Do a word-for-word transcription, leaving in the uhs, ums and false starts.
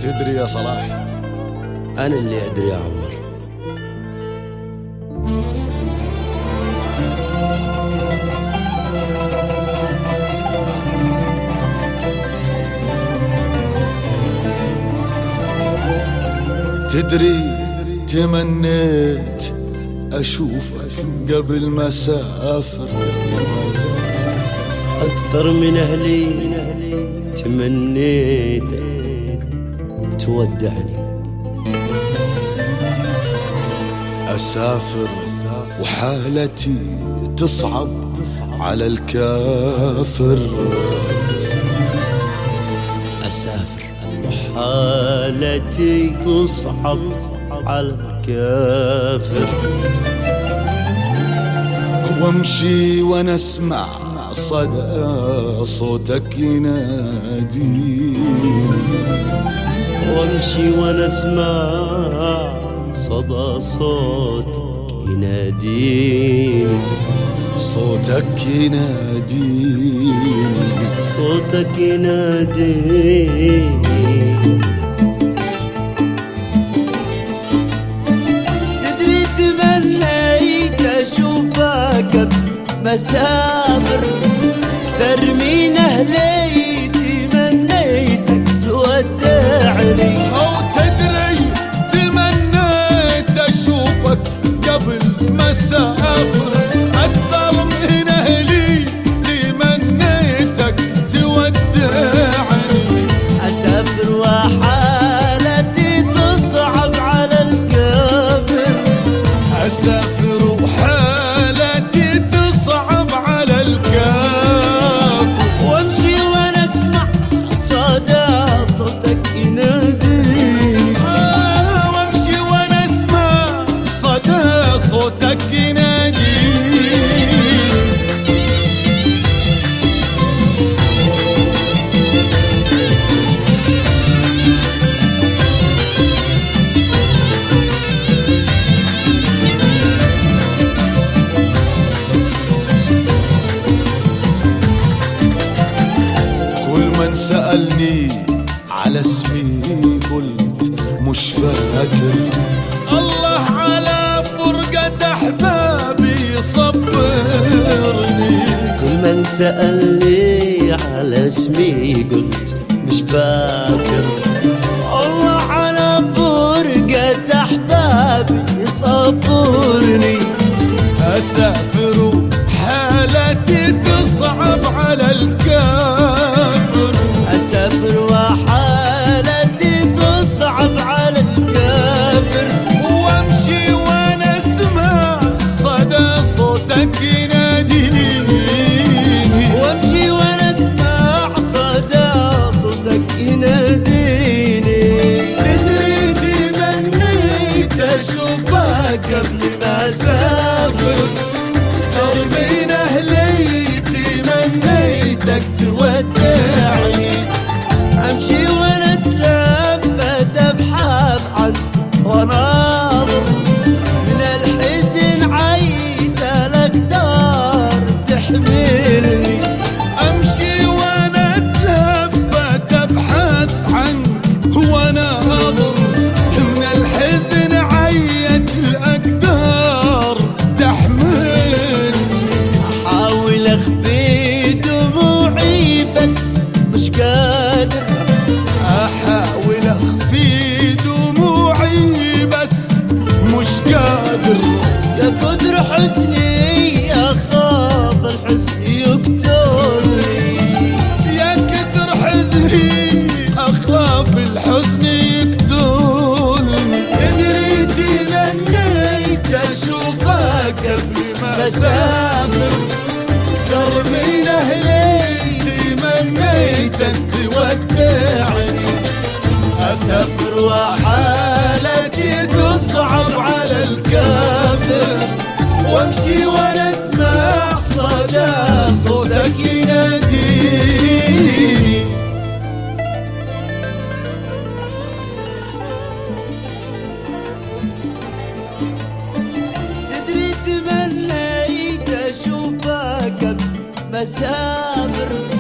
تدري يا صلاح؟ أنا اللي أدري يا عمر. تدري تمنيت أشوفك قبل ما أسافر أكثر من أهلي تمنيت تودعني. أسافر وحالتي تصعب على الكافر. أسافر وحالتي تصعب على الكافر. وامشي وانا اسمع صدى صوتك يناديني. وامشي وانا اسمع صدى صوتك يناديني. صوتك يناديني. صوتك يناديني. تدري تمنيت اشوفك قبل ما اسافر اكثر من اهلي تمنيتك تودعني. او تدري تمنيت اشوفك قبل ما اسافر اكثر من اهلي تمنيتك تودعني. اسافر وحالتي تصعب على الكافر. اسافر وحالتي تصعب على الكافر. وامشي وانا اسمع صدى صوتك يناديني. آه وامشي وانا اسمع صدى صوتك يناديني. من سألني على اسمي قلت مش فاكر. الله على فرقة أحبابي صبرني. كل من سألني على اسمي قلت مش فاكر. الله على فرقة أحبابي صبرني. أسافر حالتي تصعب على الكافر. أسافر وحالتي تصعب على الكافر. وامشي وانا اسمع صدى صوتك يناديني. وامشي وانا اسمع صدى صوتك يناديني. تدري تمنيت اشوفك قبل ما اسافر اكثر من اهلي تمنيتك تودعني. امشي وانا اتلفت ابحث عنك واناظر من الحزن عيت الاقدار تحملني. امشي وانا اتلفت ابحث عنك واناظر من الحزن عيت الاقدار تحملني. احاول اخفي دموعي بس مش قادر. احاول اخفي دموعي بس مش قادر. يا كثر حزني اخاف الحزن يقتلني. يا كثر حزني اخاف الحزن يقتلني. تدري تمنيت اشوفك قبل ما اسافر اكثر من اهلي تمنيتك تودعني. اسافر وحالتي تصعب على الكافر. وامشي وانا اسمع صدى صوتك يناديني. تدري تمنيت اشوفك قبل ما اسافر